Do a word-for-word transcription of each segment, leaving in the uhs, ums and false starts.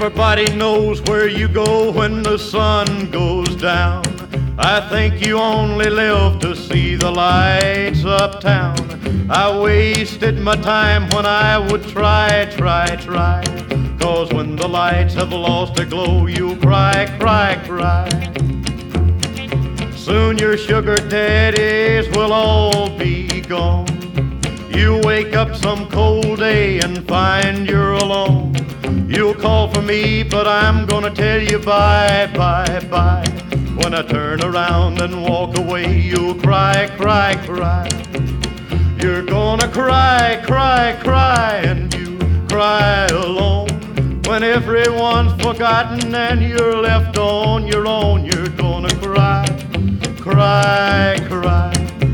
Everybody knows where you go when the sun goes down. I think you only live to see the lights uptown. I wasted my time when I would try, try, try. 'Cause when the lights have lost their glow, you'll cry, cry, cry. Soon your sugar daddies will all be gone. You wake up some cold day and find you're alone. You'll call for me, but I'm gonna tell you bye, bye, bye. When I turn around and walk away, you'll cry, cry, cry. You're gonna cry, cry, cry, and you cry alone. When everyone's forgotten and you're left on your own, you're gonna cry, cry, cry.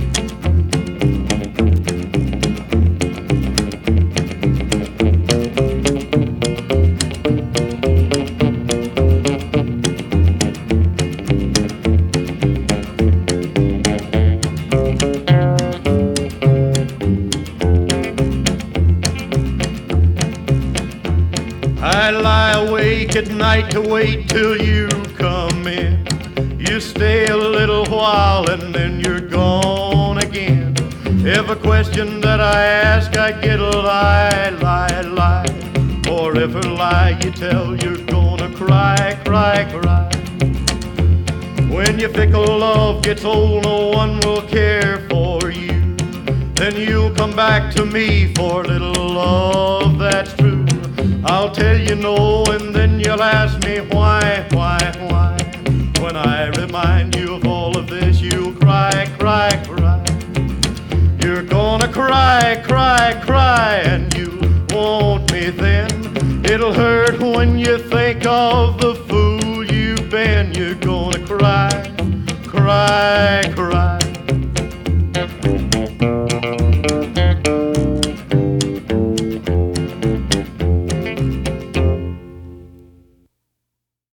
I lie awake at night to wait till you come in. You stay a little while and then you're gone again. Every question that I ask, I get a lie, lie, lie. For every lie you tell, you're gonna cry, cry, cry. When your fickle love gets old, no one will care for you. Then you'll come back to me for a little love that's true. I'll tell you no, and then you'll ask me why, why, why. When I remind you of all of this, you'll cry, cry, cry. You're gonna cry, cry, cry, and you want me then. It'll hurt when you think of the